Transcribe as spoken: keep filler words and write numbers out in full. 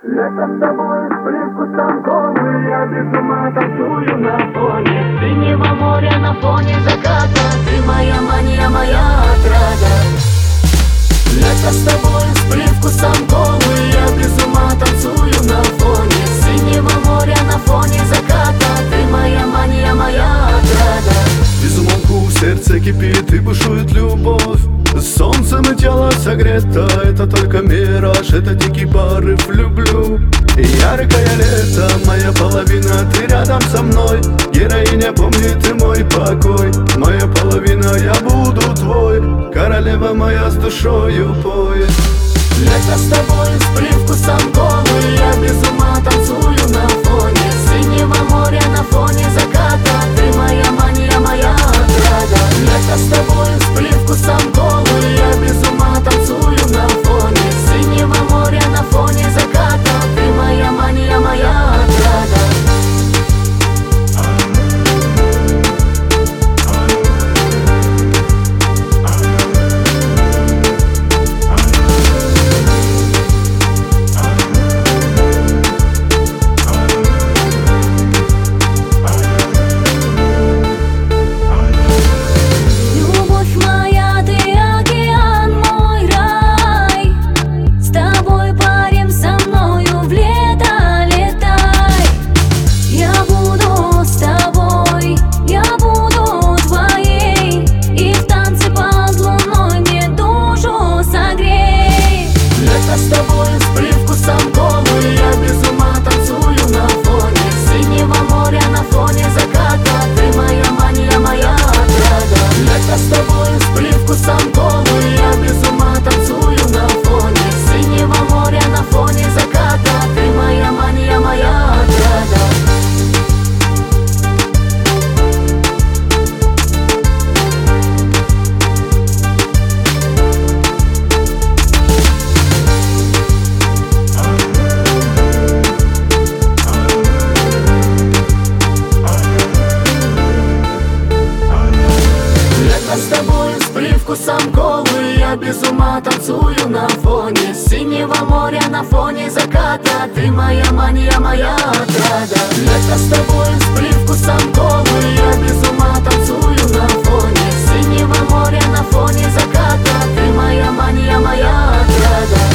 Лето с тобой с привкусом колы, я без ума танцую на фоне синего моря, на фоне заката. Ты моя мания, моя отрада. Лето с тобой с привкусом колы, я без ума танцую на фоне синего моря, на фоне заката. Ты моя мания, моя отрада. Безумолку в сердце кипит и бушует любовь. Солнцем и тело согрето, это только мираж, это дикий порыв, люблю. Яркое лето, моя половина, ты рядом со мной. Героиня, помни, ты мой покой. Моя половина, я буду твой. Королева моя с душою пой. Лето с тобой с привкусом колы, я без ума танцую на фоне синего моря, на фоне заката. Ты моя мания, моя отрада. Лето с тобой с привкусом колы, я без ума танцую на фоне синего моря, на фоне заката. Ты моя мания, моя отрада. С тобой с привкусом колы, я без ума танцую на фоне синего моря, на фоне заката. Ты моя мания, моя отрада. Лето с тобой с привкусом колы, я без ума танцую на фоне синего моря, на фоне заката. Ты моя мания, моя отрада.